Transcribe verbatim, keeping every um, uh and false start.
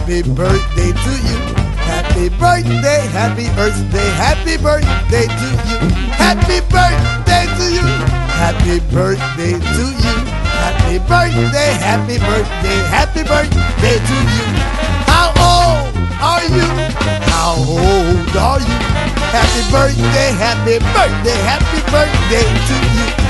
Happy birthday to you. Happy birthday, happy birthday, happy birthday to you. Happy birthday to you. Happy birthday to you. Happy birthday, happy birthday, happy birthday to you. How old are you? How old are you? Happy birthday, happy birthday, happy birthday to you.